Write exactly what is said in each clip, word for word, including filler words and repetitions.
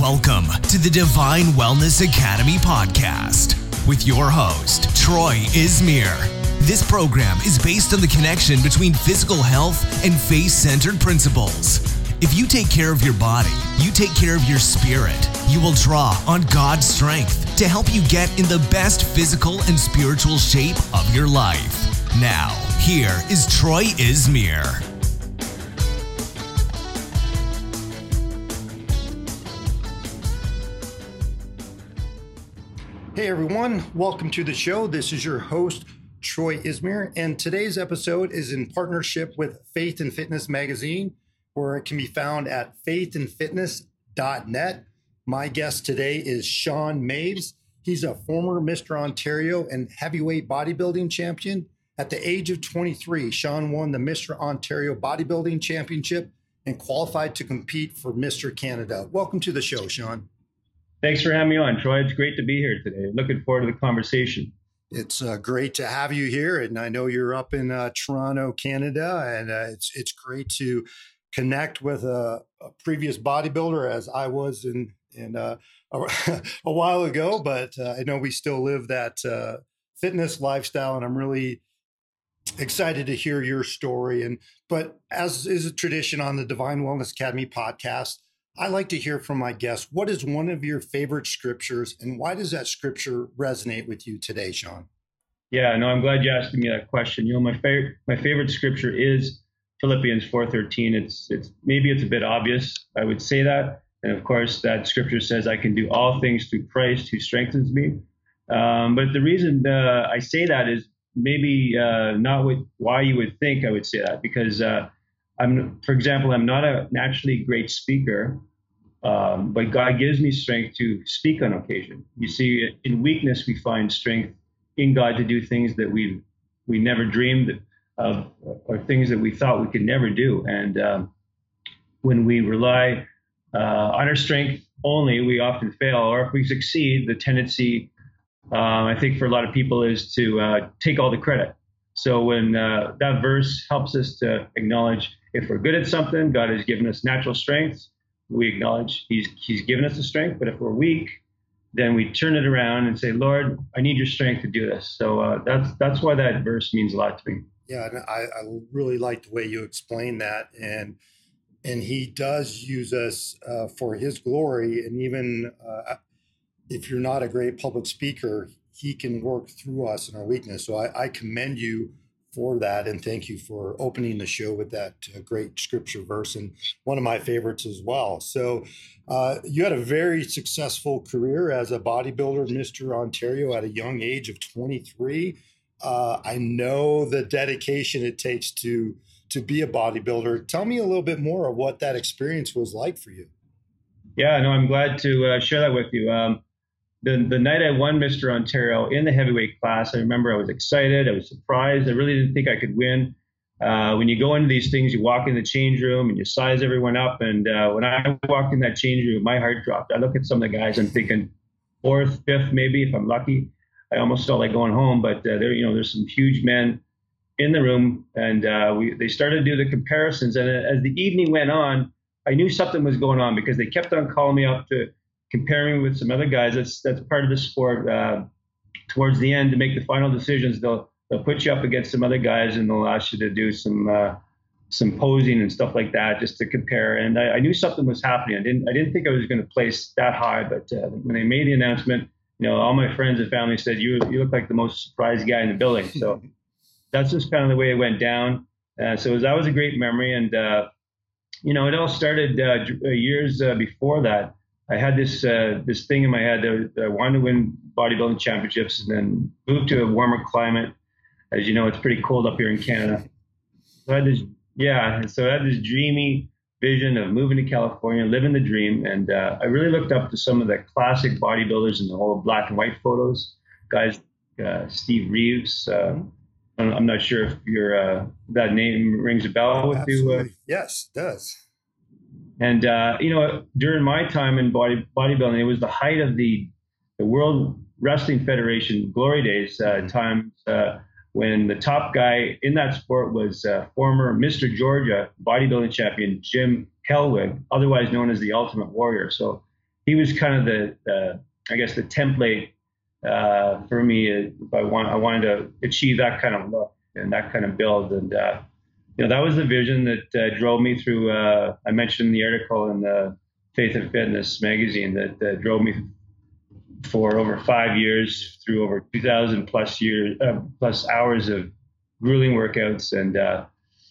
Welcome to the Divine Wellness Academy podcast with your host, Troy Izmir. This program is based on the connection between physical health and faith-centered principles. If you take care of your body, you take care of your spirit. You will draw on God's strength to help you get in the best physical and spiritual shape of your life. Now, here is Troy Izmir. Hey everyone, welcome to the show. This is your host, Troy Izmir, and today's episode is in partnership with Faith and Fitness Magazine, where it can be found at faith and fitness dot net. My guest today is Sean Maves. He's a former Mister Ontario and heavyweight bodybuilding champion. At the age of twenty-three, Sean won the Mister Ontario Bodybuilding Championship and qualified to compete for Mister Canada. Welcome to the show, Sean. Thanks for having me on, Troy. It's great to be here today. Looking forward to the conversation. It's uh, great to have you here, and I know you're up in uh, Toronto, Canada, and uh, it's it's great to connect with a, a previous bodybuilder, as I was in in uh, a, a while ago. But uh, I know we still live that uh, fitness lifestyle, and I'm really excited to hear your story. And but as is a tradition on the Divine Wellness Academy podcast, I like to hear from my guests. What is one of your favorite scriptures, and why does that scripture resonate with you today, Sean? Yeah, no, I'm glad you asked me that question. You know, my favorite my favorite scripture is Philippians four thirteen. It's it's maybe it's a bit obvious, I would say that, and of course that scripture says I can do all things through Christ who strengthens me. Um, but the reason uh, I say that is maybe uh, not what why you would think I would say that, because uh, I'm, for example, I'm not a naturally great speaker, um, but God gives me strength to speak on occasion. You see, in weakness, we find strength in God to do things that we we never dreamed of, or things that we thought we could never do. And um, when we rely uh, on our strength only, we often fail. Or if we succeed, the tendency, uh, I think, for a lot of people is to uh, take all the credit. So when uh, that verse helps us to acknowledge if we're good at something, God has given us natural strengths. We acknowledge he's, he's given us the strength. But if we're weak, then we turn it around and say, Lord, I need your strength to do this. So uh, that's that's why that verse means a lot to me. Yeah, and I, I really like the way you explain that. And and he does use us uh, for his glory. And even uh, if you're not a great public speaker, he can work through us in our weakness. So I, I commend you for that, and thank you for opening the show with that uh, great scripture verse, and one of my favorites as well. So uh, you had a very successful career as a bodybuilder, Mister Ontario, at a young age of twenty-three. Uh, I know the dedication it takes to to be a bodybuilder. Tell me a little bit more of what that experience was like for you. Yeah, no, I'm glad to uh, share that with you. Um, The, the night I won Mister Ontario in the heavyweight class, I remember I was excited. I was surprised. I really didn't think I could win. Uh, when you go into these things, you walk in the change room and you size everyone up. And uh, when I walked in that change room, my heart dropped. I look at some of the guys, I'm thinking fourth, fifth, maybe if I'm lucky. I almost felt like going home. But uh, there, you know, there's some huge men in the room, and uh, we they started to do the comparisons. And as the evening went on, I knew something was going on because they kept on calling me up to comparing with some other guys. That's that's part of the sport. Uh, towards the end, to make the final decisions, they'll they'll put you up against some other guys, and they'll ask you to do some uh, some posing and stuff like that, just to compare. And I, I knew something was happening. I didn't I didn't think I was going to place that high, but uh, when they made the announcement, you know, all my friends and family said, "You you look like the most surprised guy in the building." So that's just kind of the way it went down. Uh, so it was, that was a great memory, and uh, you know, it all started uh, years uh, before that. I had this uh, this thing in my head that I wanted to win bodybuilding championships and then move to a warmer climate. As you know, it's pretty cold up here in Canada. So I had this, yeah, and so I had this dreamy vision of moving to California, living the dream. And uh, I really looked up to some of the classic bodybuilders in the old black and white photos, guys, uh, Steve Reeves. Uh, I'm not sure if your uh, that name rings a bell with Absolutely. you. Uh, Yes, it does. And, uh, you know, during my time in body bodybuilding, it was the height of the, the World Wrestling Federation glory days, uh, times uh, when the top guy in that sport was uh, former Mister Georgia bodybuilding champion Jim Hellwig, otherwise known as the Ultimate Warrior. So he was kind of the, the I guess, the template uh, for me if I want I wanted to achieve that kind of look and that kind of build. And uh, you know, that was the vision that uh, drove me through. Uh, I mentioned in the article in the Faith and Fitness magazine that uh, drove me for over five years through over two thousand plus years uh, plus hours of grueling workouts. And uh,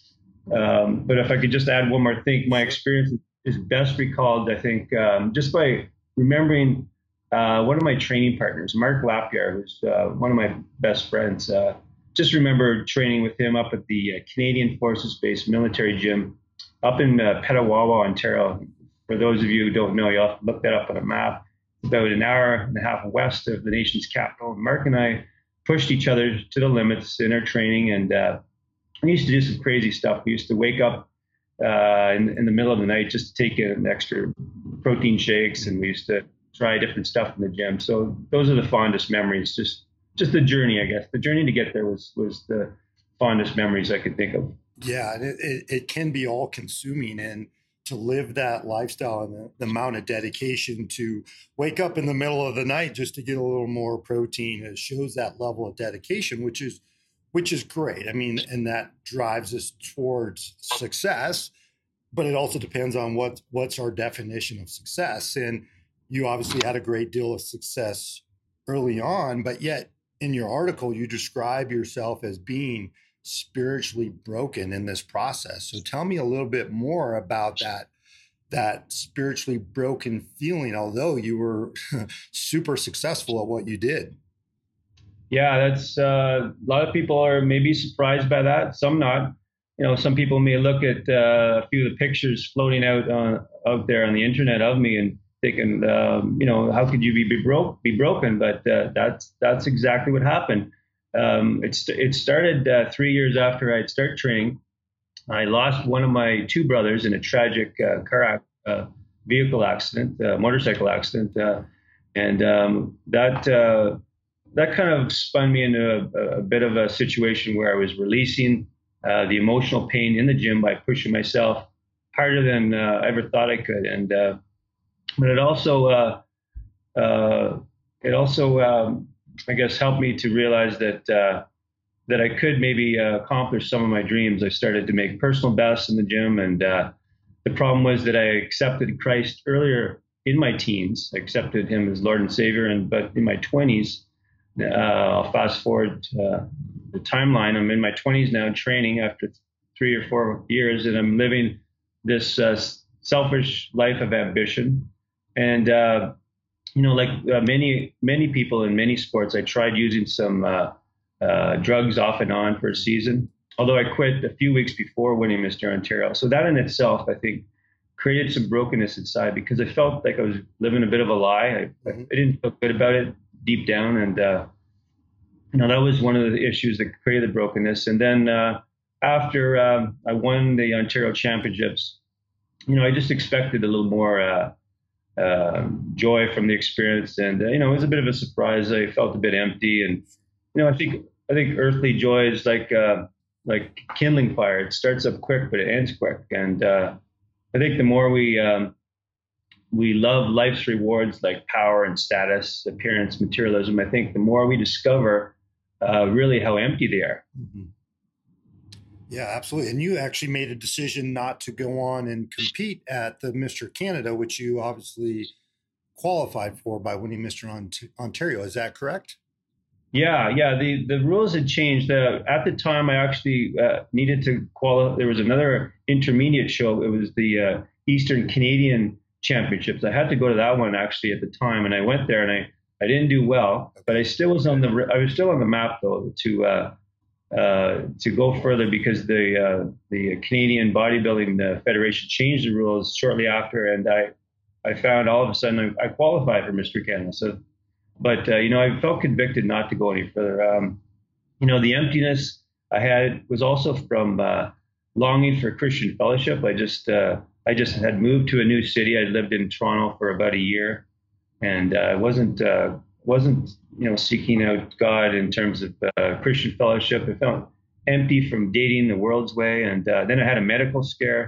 um, but if I could just add one more thing, my experience is best recalled, I think, um, just by remembering uh, one of my training partners, Mark Lapierre, who's uh, one of my best friends. Uh, just remember training with him up at the uh, Canadian Forces Base military gym up in uh, Petawawa, Ontario. For those of you who don't know, you'll have to look that up on a map. It's about an hour and a half west of the nation's capital. Mark and I pushed each other to the limits in our training, and uh, we used to do some crazy stuff. We used to wake up uh, in, in the middle of the night just to take in extra protein shakes, and we used to try different stuff in the gym. So those are the fondest memories. Just just the journey, I guess. The journey to get there was was the fondest memories I could think of. Yeah, and it, it, it can be all consuming, and to live that lifestyle and the, the amount of dedication to wake up in the middle of the night just to get a little more protein, it shows that level of dedication, which is which is great. I mean, and that drives us towards success, but it also depends on what what's our definition of success. And you obviously had a great deal of success early on, but yet in your article, you describe yourself as being spiritually broken in this process. So tell me a little bit more about that, that spiritually broken feeling, although you were super successful at what you did. Yeah, that's uh, a lot of people are maybe surprised by that. Some not. You know, some people may look at uh, a few of the pictures floating out uh, out there on the internet of me and thinking, um, you know, how could you be, be broke, be broken? But uh, that's that's exactly what happened. Um, it's it started uh, three years after I'd started training. I lost one of my two brothers in a tragic uh, car uh, vehicle accident, uh, motorcycle accident, uh, and um, that uh, that kind of spun me into a, a bit of a situation where I was releasing uh, the emotional pain in the gym by pushing myself harder than uh, I ever thought I could, and uh, but it also uh, uh, it also um, I guess helped me to realize that uh, that I could maybe uh, accomplish some of my dreams. I started to make personal bests in the gym, and uh, the problem was that I accepted Christ earlier in my teens. I accepted him as Lord and Savior, and but in my twenties, uh, I'll fast forward uh, the timeline. I'm in my twenties now, training after three or four years, and I'm living this uh, selfish life of ambition. And uh, you know, like uh, many many people in many sports, I tried using some uh, uh, drugs off and on for a season. Although I quit a few weeks before winning Mister Ontario, so that in itself, I think, created some brokenness inside because I felt like I was living a bit of a lie. I, I didn't feel good about it deep down, and uh, you know, that was one of the issues that created the brokenness. And then uh, after um, I won the Ontario Championships, you know, I just expected a little more uh, uh, joy from the experience, and uh, you know, it was a bit of a surprise. I felt a bit empty, and you know, I think I think earthly joy is like uh, like kindling fire. It starts up quick, but it ends quick, and uh, I think the more we um, we love life's rewards like power and status, appearance, materialism, I think the more we discover uh, really how empty they are. Mm-hmm. Yeah, absolutely. And you actually made a decision not to go on and compete at the Mister Canada, which you obviously qualified for by winning Mister Ont- Ontario. Is that correct? Yeah, yeah. The, the rules had changed. Uh, at the time, I actually uh, needed to qualify. There was another intermediate show. It was the uh, Eastern Canadian Championships. I had to go to that one actually at the time, and I went there, and I, I didn't do well, but I still was on the I was still on the map though to uh, uh, to go further because the uh, the Canadian Bodybuilding uh, Federation changed the rules shortly after, and I I found all of a sudden I, I qualified for Mister Canada. So. But, uh, you know, I felt convicted not to go any further. Um, you know, the emptiness I had was also from uh, longing for Christian fellowship. I just uh, I just had moved to a new city. I lived in Toronto for about a year, and I uh, wasn't uh, wasn't, you know, seeking out God in terms of uh, Christian fellowship. I felt empty from dating the world's way. And uh, then I had a medical scare.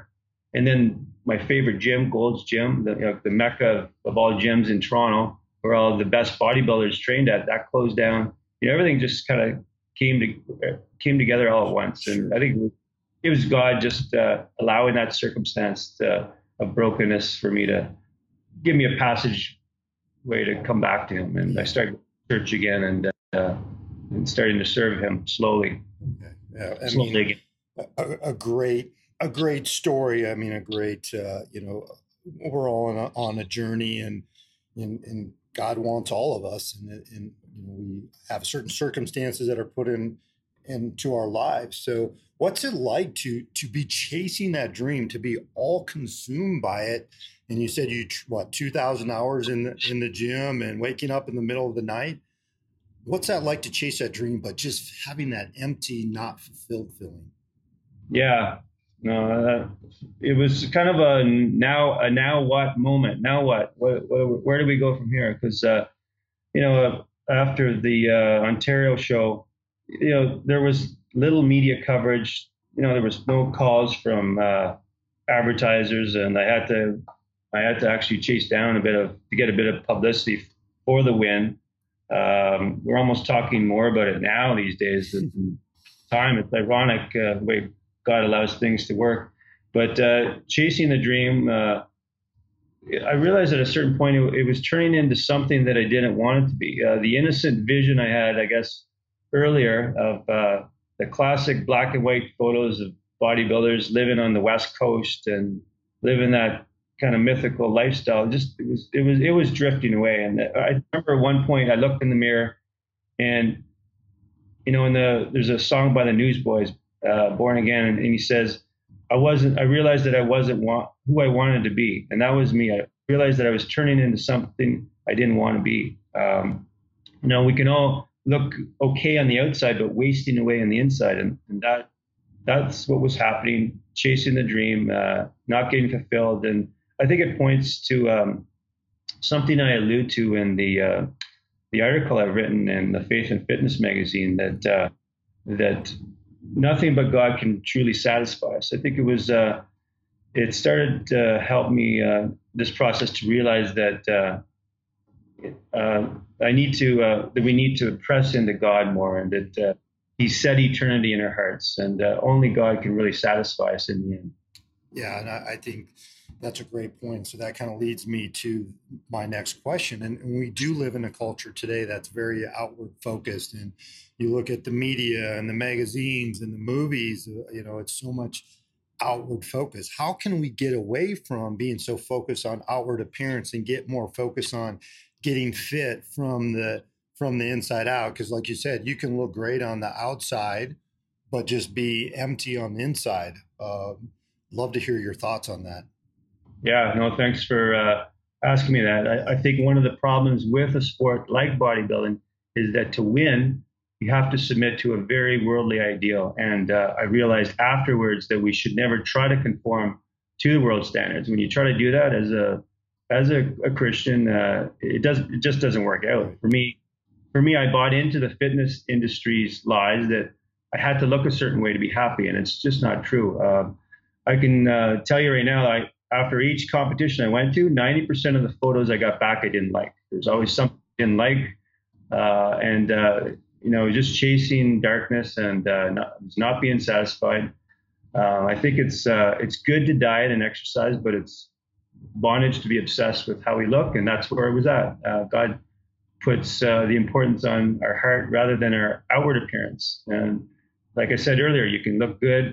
and then my favorite gym, Gold's Gym, the, you know, the mecca of all gyms in Toronto, where all the best bodybuilders trained at, that closed down. You know, everything just kind of came to came together all at once, and I think it was, it was God just uh, allowing that circumstance to, of brokenness for me to give me a passage way to come back to Him, and I started church again, and uh, and starting to serve Him slowly. Okay. Yeah, I slowly mean, again. A, a great, a great story. I mean, a great, uh, you know, we're all on a, on a journey, and, and and God wants all of us, and and you know, we have certain circumstances that are put in into our lives. So, what's it like to to be chasing that dream, to be all consumed by it? And you said you what two thousand hours in the in the gym and waking up in the middle of the night. What's that like to chase that dream, but just having that empty, not fulfilled feeling? Yeah, no, uh, it was kind of a now, a now what moment. Now what? what, what where do we go from here? Because, uh, you know, after the uh, Ontario show, you know, there was little media coverage. You know, there was no calls from uh, advertisers, and I had to, I had to actually chase down a bit of to get a bit of publicity for the win. Um, we're almost talking more about it now these days. The time, it's ironic uh, the way God allows things to work. But uh, chasing the dream, uh, I realized at a certain point it, it was turning into something that I didn't want it to be. Uh, the innocent vision I had, I guess, earlier of uh, the classic black and white photos of bodybuilders living on the West Coast and living that kind of mythical lifestyle, just it was it was it was drifting away. And I remember at one point I looked in the mirror, and you know, in the there's a song by the Newsboys, uh, Born Again, and, and he says, I wasn't I realized that I wasn't want, who I wanted to be, and that was me. I realized that I was turning into something I didn't want to be. Um, you know, we can all look okay on the outside, but wasting away on the inside, and, and that that's what was happening, chasing the dream, uh, not getting fulfilled. And I think it points to um, something I allude to in the uh, the article I've written in the Faith and Fitness magazine, that uh, that nothing but God can truly satisfy us. I think it was uh, it started to help me uh, this process to realize that uh, uh, I need to uh, that we need to press into God more, and that uh, He set eternity in our hearts, and uh, only God can really satisfy us in the end. Yeah, and I, I think that's a great point. So that kind of leads me to my next question. And, and we do live in a culture today that's very outward focused. And you look at the media and the magazines and the movies, uh, you know, it's so much outward focus. How can we get away from being so focused on outward appearance and get more focused on getting fit from the from the inside out? Because like you said, you can look great on the outside, but just be empty on the inside. Uh, love to hear your thoughts on that. Yeah, no, thanks for uh, asking me that. I, I think one of the problems with a sport like bodybuilding is that to win, you have to submit to a very worldly ideal. And uh, I realized afterwards that we should never try to conform to the world standards. When you try to do that as a as a, a Christian, uh, it does it just doesn't work out. For me, for me, I bought into the fitness industry's lies that I had to look a certain way to be happy, and it's just not true. Uh, I can uh, tell you right now, I. After each competition I went to, ninety percent of the photos I got back I didn't like. There's always something I didn't like. Uh, and, uh, you know, just chasing darkness and uh, not, not being satisfied. Uh, I think it's uh, it's good to diet and exercise, but it's bondage to be obsessed with how we look. And that's where I was at. Uh, God puts uh, the importance on our heart rather than our outward appearance. And like I said earlier, you can look good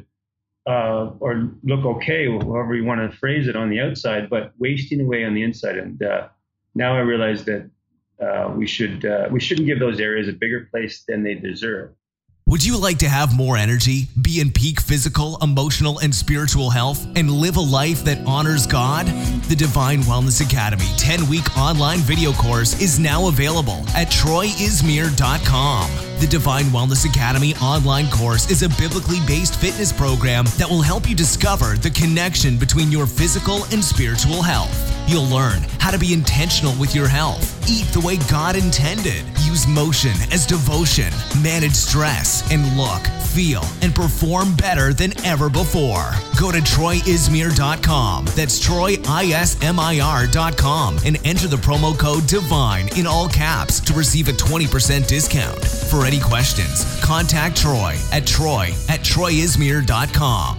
Uh, or look okay, however you want to phrase it on the outside, but wasting away on the inside. And uh, now I realize that uh, we should uh, we shouldn't give those areas a bigger place than they deserve. Would you like to have more energy, be in peak physical, emotional, and spiritual health, and live a life that honors God? The Divine Wellness Academy ten-week online video course is now available at troy ismir dot com. The Divine Wellness Academy online course is a biblically based fitness program that will help you discover the connection between your physical and spiritual health. You'll learn how to be intentional with your health, eat the way God intended, use motion as devotion, manage stress, and look, feel, and perform better than ever before. Go to Troy Ismir dot com. That's Troy I S M I R dot com and enter the promo code DIVINE in all caps to receive a twenty percent discount. For any questions, contact Troy at Troy at Troy Ismir dot com.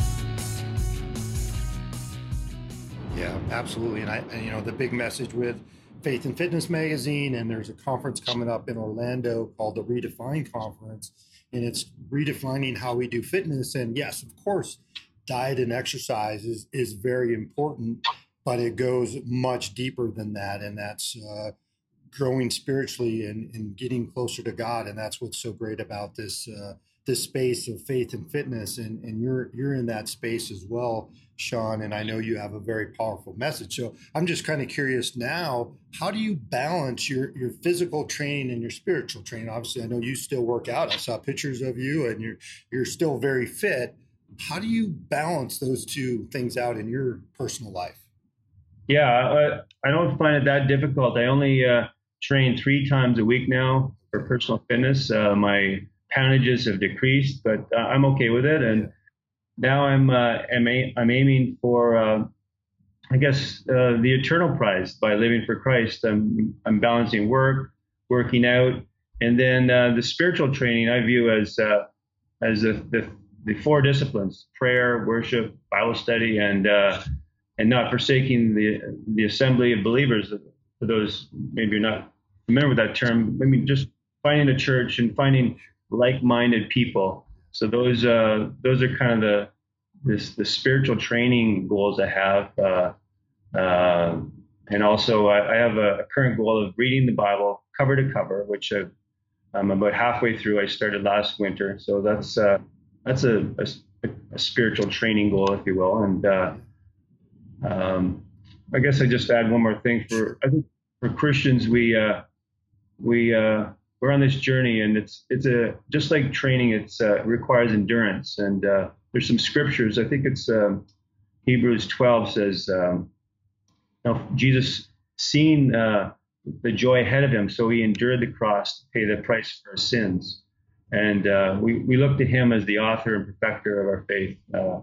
Yeah, absolutely. And I, and, you know, the big message with Faith and Fitness Magazine, and there's a conference coming up in Orlando called the Redefine Conference, and it's redefining how we do fitness. And yes, of course, diet and exercise is, is very important, but it goes much deeper than that. And that's uh, growing spiritually and, and getting closer to God. And that's what's so great about this uh, this space of faith and fitness. And, and you're you're in that space as well, Sean, and I know you have a very powerful message. So I'm just kind of curious now, how do you balance your, your physical training and your spiritual training? Obviously, I know you still work out. I saw pictures of you and you're, you're still very fit. How do you balance those two things out in your personal life? Yeah, I, I don't find it that difficult. I only uh, train three times a week now for personal fitness. Uh, my poundages have decreased, but uh, I'm okay with it. And yeah. Now I'm uh, I'm, a, I'm aiming for uh, I guess uh, the eternal prize by living for Christ. I'm I'm balancing work, working out, and then uh, the spiritual training I view as uh, as the, the the four disciplines: prayer, worship, Bible study, and uh, and not forsaking the the assembly of believers. For those maybe you're not familiar with that term, I mean just finding a church and finding like-minded people. So those uh, those are kind of the this the spiritual training goals I have, uh, uh, and also I, I have a, a current goal of reading the Bible cover to cover, which I've, I'm about halfway through. I started last winter, so that's uh, that's a, a, a spiritual training goal, if you will. And uh, um, I guess I just add one more thing for I think for Christians we uh, we. Uh, We're on this journey, and it's it's a just like training. It's uh, requires endurance, and uh, there's some scriptures. I think it's um, Hebrews twelve says, um, "Now Jesus, seeing uh, the joy ahead of him, so he endured the cross to pay the price for our sins." And uh, we we look to him as the author and perfecter of our faith, uh,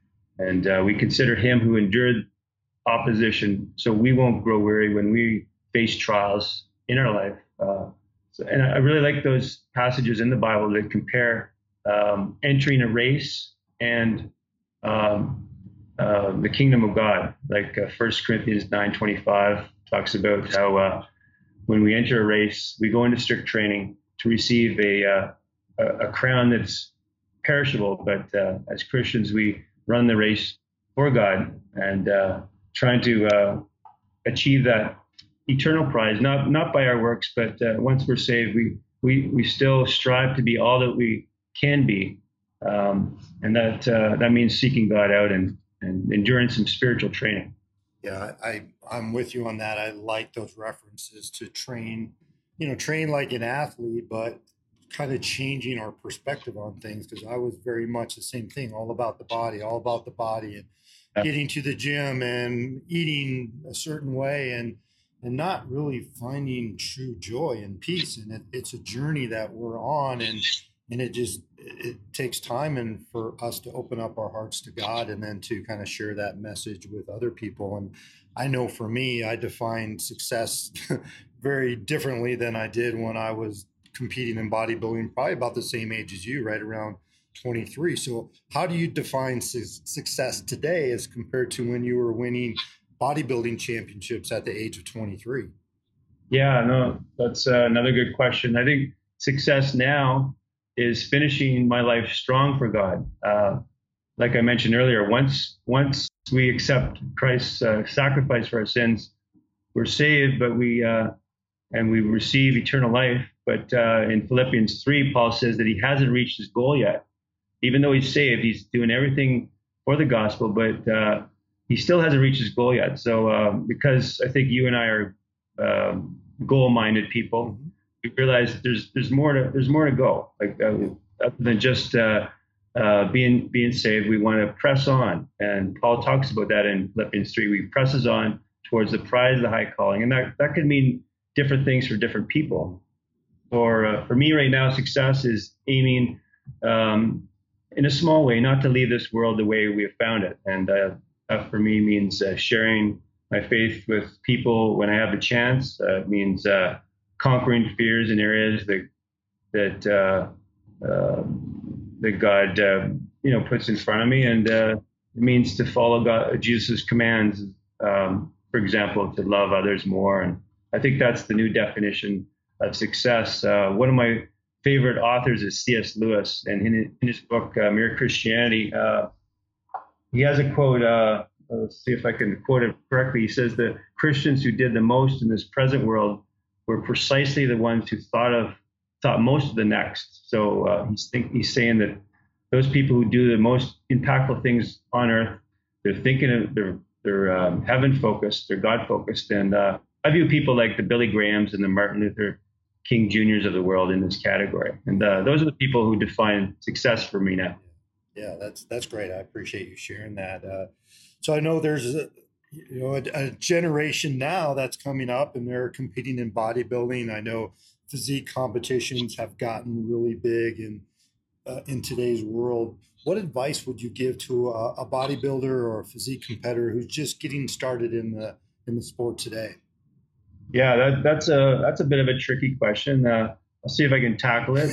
and uh, we consider him who endured opposition, so we won't grow weary when we face trials in our life. Uh, And I really like those passages in the Bible that compare um, entering a race and um, uh, the kingdom of God. Like uh, First Corinthians nine twenty-five talks about how uh, when we enter a race, we go into strict training to receive a uh, a, a crown that's perishable. But uh, as Christians, we run the race for God and uh, trying to uh, achieve that eternal prize, not not by our works, but uh, once we're saved, we we we still strive to be all that we can be, um, and that uh, that means seeking God out and and enduring some spiritual training. Yeah, I I'm with you on that. I like those references to train, you know, train like an athlete, but kind of changing our perspective on things, because I was very much the same thing, all about the body, all about the body, and yeah. getting to the gym and eating a certain way, and and not really finding true joy and peace. And it, it's a journey that we're on, and and it just it takes time and for us to open up our hearts to God, and then to kind of share that message with other people. And I know for me, I defined success very differently than I did when I was competing in bodybuilding, probably about the same age as you, right around twenty-three. So how do you define su- success today as compared to when you were winning bodybuilding championships at the age of twenty-three? Yeah, no, that's uh, another good question. I think success now is finishing my life strong for God. Uh, like I mentioned earlier, once once we accept Christ's uh, sacrifice for our sins, we're saved, but we uh, and we receive eternal life. But uh, in Philippians three, Paul says that he hasn't reached his goal yet. Even though he's saved, he's doing everything for the gospel, but uh, he still hasn't reached his goal yet. So uh, because I think you and I are um, goal-minded people, we realize there's there's more to there's more to go. Like uh, other than just uh, uh, being being saved, we want to press on. And Paul talks about that in Philippians three. We presses on towards the prize of the high calling. And that, that could mean different things for different people. Or uh, for me right now, success is aiming um, in a small way, not to leave this world the way we have found it. And uh, that for me means uh, sharing my faith with people when I have the chance. Uh, it means uh, conquering fears in areas that that uh, uh, that God uh, you know puts in front of me, and uh, it means to follow God, Jesus' commands. Um, for example, to love others more, and I think that's the new definition of success. Uh, one of my favorite authors is C S Lewis, and in, in his book uh, Mere Christianity, uh, he has a quote. Uh, let's see if I can quote it correctly. He says that Christians who did the most in this present world were precisely the ones who thought of thought most of the next. So uh, he's think, he's saying that those people who do the most impactful things on earth, they're thinking of they're they're um, heaven focused, they're God focused, and uh, I view people like the Billy Grahams and the Martin Luther King Juniors of the world in this category, and uh, those are the people who define success for me now. Yeah, that's that's great. I appreciate you sharing that. Uh, so I know there's a, you know a, a generation now that's coming up, and they're competing in bodybuilding. I know physique competitions have gotten really big in uh, in today's world. What advice would you give to a, a bodybuilder or a physique competitor who's just getting started in the in the sport today? Yeah, that, that's a that's a bit of a tricky question. Uh, I'll see if I can tackle it.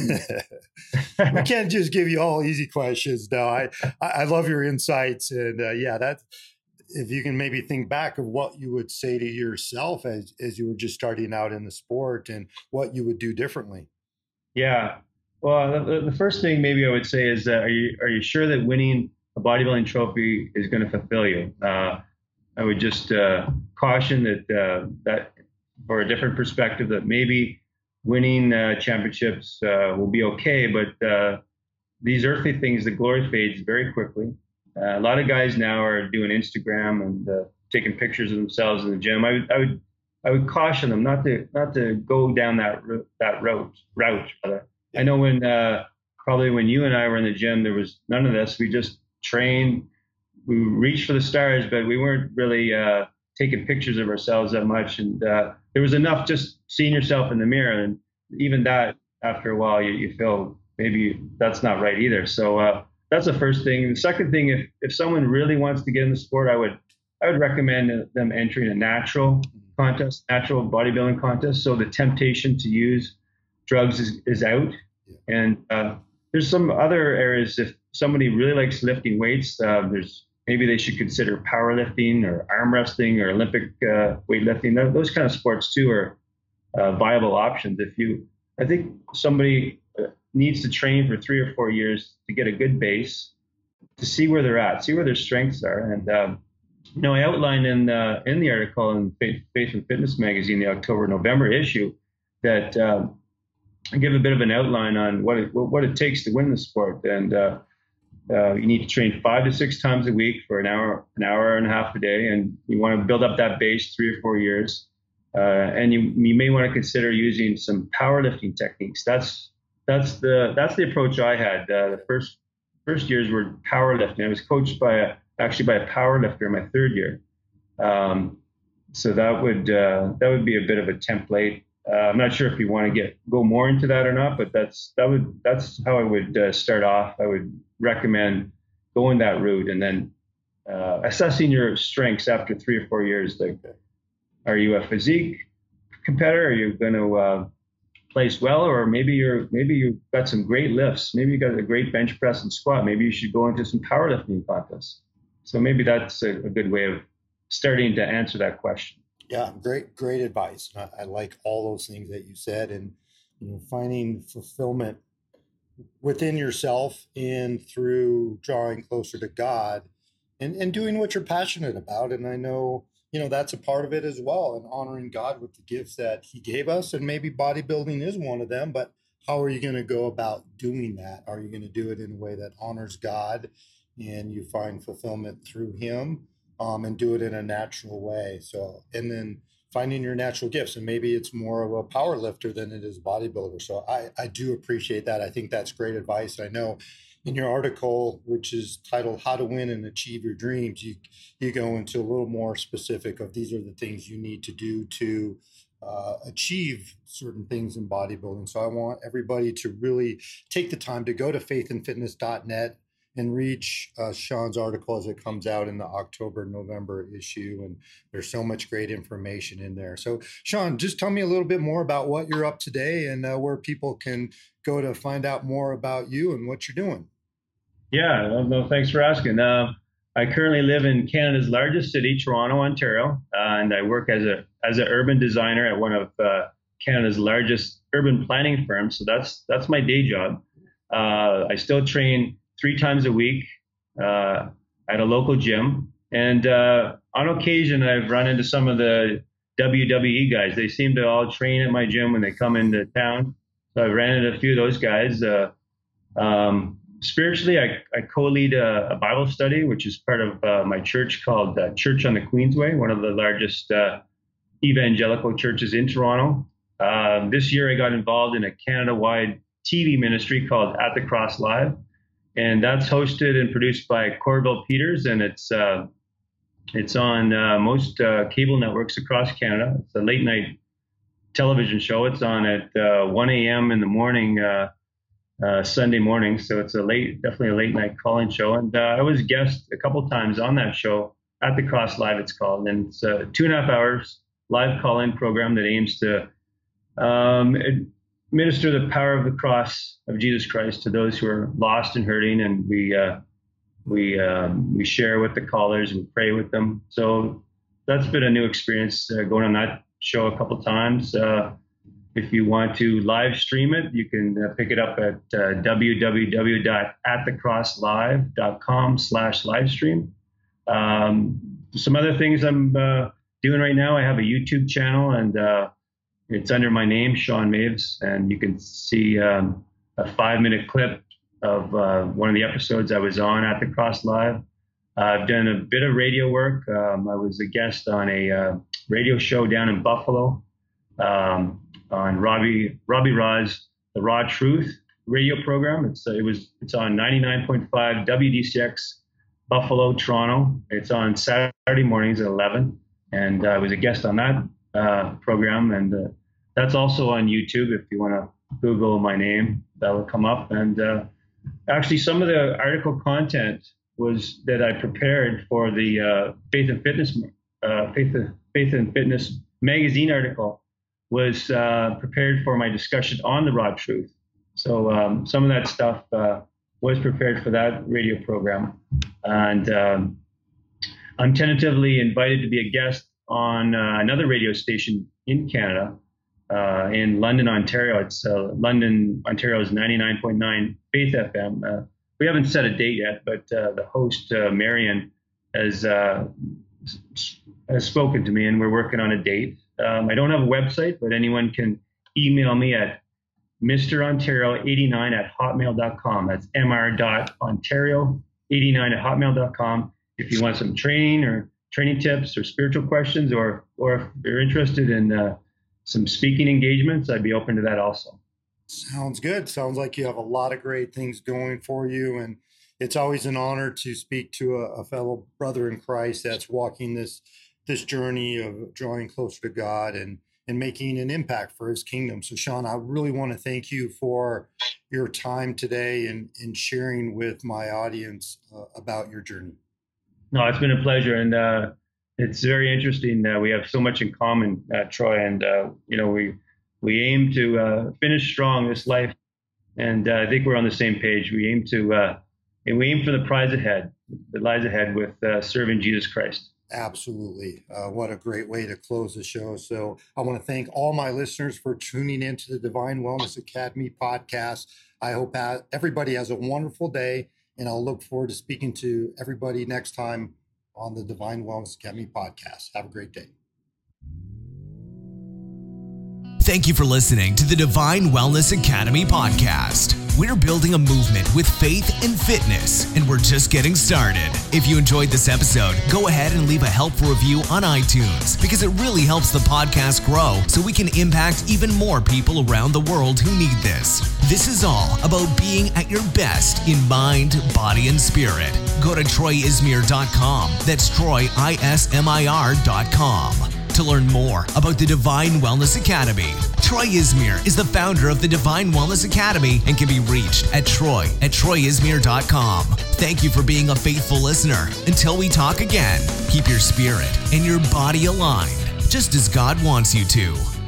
We can't just give you all easy questions. No, I I love your insights, and uh, yeah, that if you can maybe think back of what you would say to yourself as as you were just starting out in the sport, and what you would do differently. Yeah, well, the, the first thing maybe I would say is, uh, are you are you sure that winning a bodybuilding trophy is going to fulfill you? Uh, I would just uh, caution that uh, that. For a different perspective, that maybe winning uh, championships uh, will be okay, but uh, these earthly things, the glory fades very quickly. Uh, a lot of guys now are doing Instagram and uh, taking pictures of themselves in the gym. I would, I would, I would caution them not to not to go down that that route. Route, rather. I know when uh, probably when you and I were in the gym, there was none of this. We just trained, we reached for the stars, but we weren't really uh, taking pictures of ourselves that much, and uh, there was enough just seeing yourself in the mirror, and even that, after a while, you, you feel maybe that's not right either. So uh, that's the first thing. The second thing, if if someone really wants to get in the sport, I would I would recommend them entering a natural contest, natural bodybuilding contest. So the temptation to use drugs is, is out. And uh, there's some other areas. If somebody really likes lifting weights, uh, there's maybe they should consider powerlifting or arm wrestling or Olympic uh, weightlifting. Those kind of sports too are uh, viable options. If you, I think somebody needs to train for three or four years to get a good base, to see where they're at, see where their strengths are. And um, you know, I outlined in uh, in the article in Faith, Faith and Fitness magazine, the October November issue, that um, I give a bit of an outline on what it, what it takes to win the sport. And uh, Uh, you need to train five to six times a week for an hour, an hour and a half a day, and you want to build up that base three or four years. Uh, and you you may want to consider using some powerlifting techniques. That's that's the that's the approach I had. Uh, the first first years were powerlifting. I was coached by a, actually by a powerlifter in my third year. Um, so that would uh, that would be a bit of a template. Uh, I'm not sure if you want to get go more into that or not, but that's that would that's how I would uh, start off. I would recommend going that route, and then uh, assessing your strengths after three or four years. Like, are you a physique competitor? Are you going to uh, place well, or maybe you're maybe you've got some great lifts. Maybe you got a great bench press and squat. Maybe you should go into some powerlifting contests. So maybe that's a, a good way of starting to answer that question. Yeah, great, great advice. I, I like all those things that you said, and you know, finding fulfillment within yourself and through drawing closer to God, and, and doing what you're passionate about. And I know, you know, that's a part of it as well, and honoring God with the gifts that he gave us. And maybe bodybuilding is one of them, but how are you going to go about doing that? Are you going to do it in a way that honors God and you find fulfillment through him? Um, and do it in a natural way. So, and then finding your natural gifts, and maybe it's more of a power lifter than it is a bodybuilder. So I, I do appreciate that. I think that's great advice. I know In your article, which is titled "How to Win and Achieve Your Dreams," you you go into a little more specific of these are the things you need to do to uh, achieve certain things in bodybuilding. So I want everybody to really take the time to go to faith and fitness dot net and read uh, Sean's article as it comes out in the October, November issue. And there's so much great information in there. So Sean, just tell me a little bit more about what you're up today and uh, where people can go to find out more about you and what you're doing. Yeah, well, no, thanks for asking. Uh, I currently live in Canada's largest city, Toronto, Ontario, uh, and I work as a as an urban designer at one of uh, Canada's largest urban planning firms. So that's that's my day job. Uh, I still train three times a week uh, at a local gym, and uh, on occasion I've run into some of the W W E guys. They seem to all train at my gym when they come into town. So I've ran into a few of those guys. Uh, um, Spiritually, I, I co-lead a, a Bible study, which is part of uh, my church called uh, Church on the Queensway, one of the largest uh, evangelical churches in Toronto. Um, this year, I got involved in a Canada-wide T V ministry called At the Cross Live, and that's hosted and produced by Corville Peters, and it's uh, it's on uh, most uh, cable networks across Canada. It's a late-night television show. It's on at uh, one a.m. in the morning. Uh, Uh, Sunday morning, so it's a late, definitely a late night call-in show. And uh, I was a guest a couple times on that show, At the Cross Live, it's called, and it's a two and a half hours live call-in program that aims to um, minister the power of the cross of Jesus Christ to those who are lost and hurting, and we uh, we um, we share with the callers, we pray with them. So that's been a new experience uh, going on that show a couple times. Uh, If you want to live stream it, you can uh, pick it up at uh, w w w dot at the cross live dot com slash live stream. Um, some other things I'm uh, doing right now, I have a YouTube channel, and uh, it's under my name, Sean Maves, and you can see um, a five-minute clip of uh, one of the episodes I was on at the Cross Live. Uh, I've done a bit of radio work. Um, I was a guest on a uh, radio show down in Buffalo. Um, on Robbie Robbie Raw's The Raw Truth radio program. It's uh, it was it's on ninety-nine point five W D C X Buffalo, Toronto. It's on Saturday mornings at eleven, and uh, I was a guest on that uh, program, and uh, that's also on YouTube. If you want to Google my name, that will come up. And uh, actually, some of the article content was that I prepared for the uh, Faith and Fitness uh, Faith Faith and Fitness magazine article. Was uh, prepared for my discussion on the Raw Truth. So um, some of that stuff uh, was prepared for that radio program. And um, I'm tentatively invited to be a guest on uh, another radio station in Canada, uh, in London, Ontario. It's uh, London, Ontario's ninety-nine point nine Faith F M. Uh, we haven't set a date yet, but uh, the host, uh, Marion, has, uh, has spoken to me, and we're working on a date. Um, I don't have a website, but anyone can email me at Mister Ontario eighty-nine at hotmail dot com. That's M R Ontario eighty-nine at hotmail dot com. If you want some training or training tips or spiritual questions, or or if you're interested in uh, some speaking engagements, I'd be open to that also. Sounds good. Sounds like you have a lot of great things going for you. And it's always an honor to speak to a, a fellow brother in Christ that's walking this this journey of drawing closer to God and, and making an impact for his kingdom. So Sean, I really want to thank you for your time today and, and sharing with my audience uh, about your journey. No, it's been a pleasure. And uh, it's very interesting that we have so much in common, uh, Troy. And, uh, you know, we, we aim to uh, finish strong this life. And uh, I think we're on the same page. We aim to, uh, and we aim for the prize ahead, that lies ahead with uh, serving Jesus Christ. Absolutely. Uh, what a great way to close the show. So I want to thank all my listeners for tuning into the Divine Wellness Academy podcast. I hope that everybody has a wonderful day, and I'll look forward to speaking to everybody next time on the Divine Wellness Academy podcast. Have a great day. Thank you for listening to the Divine Wellness Academy podcast. We're building a movement with faith and fitness, and we're just getting started. If you enjoyed this episode, go ahead and leave a helpful review on iTunes because it really helps the podcast grow so we can impact even more people around the world who need this. This is all about being at your best in mind, body, and spirit. Go to troy ismir dot com. That's Troy, I S M I R dot com. To learn more about the Divine Wellness Academy. Troy Ismir is the founder of the Divine Wellness Academy and can be reached at troy at troy ismir dot com. Thank you for being a faithful listener. Until we talk again, keep your spirit and your body aligned, just as God wants you to.